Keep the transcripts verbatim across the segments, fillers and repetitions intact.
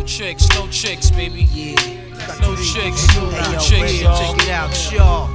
tricks, no tricks, baby. Yeah. No tricks, Hey, no yo, tricks, yo, y'all. check it out, y'all.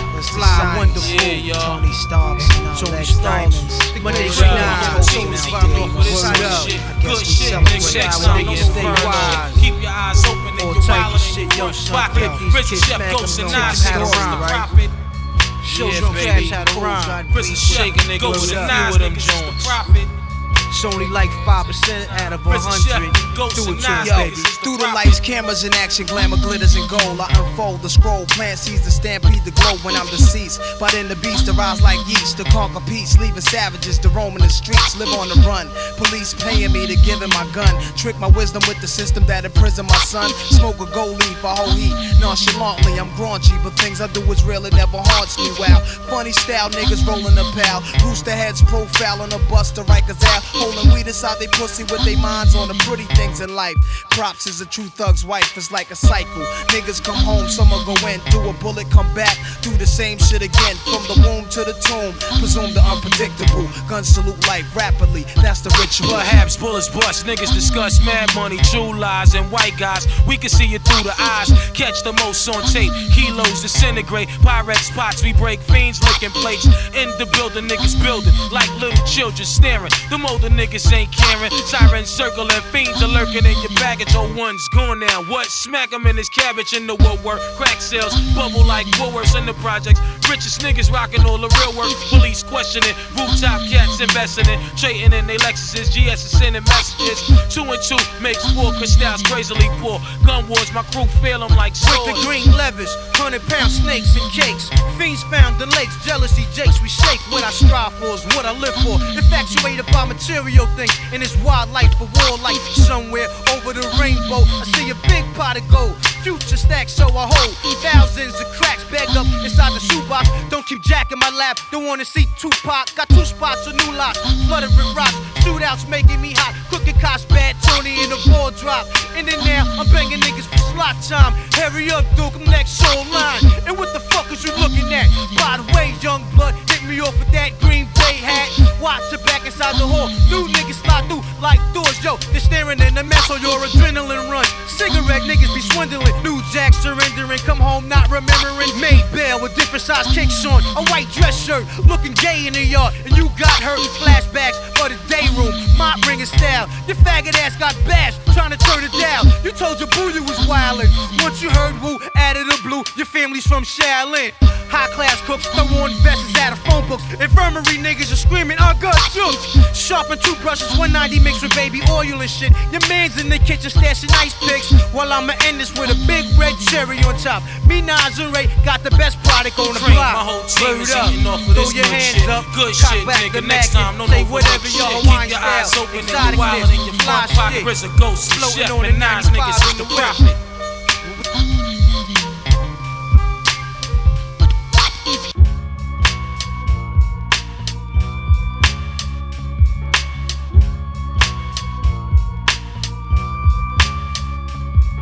Fly wonderful, yeah, y'all. Tony Starks, you know, Tony Lex Starks. Diamonds. Monday Good Shit shit, Nine, Team is eating off of this Word good up. shit. I guess Good we shit, celebrate nigga. Check when some niggas niggas stay stay wise. Keep your eyes open and All your type of wallet shit, in yo, your son. pocket. Yo, these Prison kids chef smack Ghost them and no nine time, shows the right? prophet. Shows Yeah, them baby. cats how to rhyme. Prison chef nigga Word with a up. nine of them Jones. Prophet. It's only like five percent out of a Prison chef, hundred. Ghost Do and it to nine it, baby. niggas is Through the prophet. lights, cameras in action, glamour glitters and gold. I unfold the scroll, plant seeds to stampede the globe when I'm deceased. But in the beast, to rise like yeast, to conquer peace, leaving savages to roam in the streets, live on the run. Police paying me to give him my gun, trick my wisdom with the system that imprisoned my son. Smoke a gold leaf, a whole heat, nonchalantly. I'm graunchy, but things I do is real, it never haunts me. Wow, funny style, niggas rolling a pal, rooster heads profile on a bus to Rikers out, holding weed inside they pussy with they minds on the pretty things in life. Props is a true thug's wife, it's like a cycle. Niggas come home, someone go in, do a bullet, come back, do the same shit again. From the womb to the tomb, presume the unpredictable. Gun salute life rapidly, that's the ritual. Perhaps bullets bust, niggas discuss mad money, true lies, and white guys. We can see it through the eyes, catch the most on tape. Kilos disintegrate, Pyrex spots, we break fiends licking plates. In the building, niggas building like little children staring. Them older niggas ain't caring. Sirens circling, fiends are lurking in your baggage. Oh, one's gone now. What? Smack him in his cabbage in the woodwork. Crack sales, bubble like Woolworths in the projects. Richest niggas rocking all the real work. Police questioning, rooftop cats investing in, trading in they Lexuses. G S is sending messages. Two and two makes four. Crystals crazily poor. Gun wars, my crew feel them like swords. With the green levers, hundred pound snakes and cakes. Fiends found in lakes, jealousy jakes. We shake what I strive for is what I live for. Infatuated by material things in this wildlife for war life. Somewhere over the rainbow, I see a big pot of gold. Future stacks, so I hold thousands of cracks bagged up inside the shoebox. Don't keep Jack in my lap, don't wanna see Tupac. Got two spots, a new lot, flooded with rocks. Shootouts making me hot. Crooked cops, bad Tony in the ball drop. In and now, I'm banging niggas for slot time. Hurry up, Duke, I'm next show line. And what the fuck is you looking at? By the way, young blood, hit me off with that Green Bay hat. Watch it back inside the hall. New niggas slide through like doors, yo. They're staring in the mess, so your adrenaline runs. Cigarette niggas be swindling. New Jack surrendering, come home not remembering. Made bail with different size kicks on. A white dress shirt, looking gay in the yard. And you got hurt. Flashbacks for the day room. Mop ringing style. Your faggot ass got bashed, trying to turn it down. You told your boo you was wildin'. Once you heard woo, added a blue. Your family's from Shaolin. High class cooks, throw on vests out of phone books. Infirmary niggas are screaming, I got jokes. Sharpen toothbrushes, one ninety mixed with baby oil and shit. Your man's in the kitchen stashing ice picks. While I'ma end this with a big red cherry on top. Me, Nas, and Ray got the best product on the Cream, block. my whole team Word is up. eating off of Throw this your good hands shit. up. Good Cock shit, back nigga. the Next Mac time, don't and say overlook whatever shit. your Keep Hawaiian your eyes style. open and Exotic you wildin' in your fly front pocket. shit. Prison ghost, Floating chef, on and the nines niggas is ninety-five the in the whip. prophet.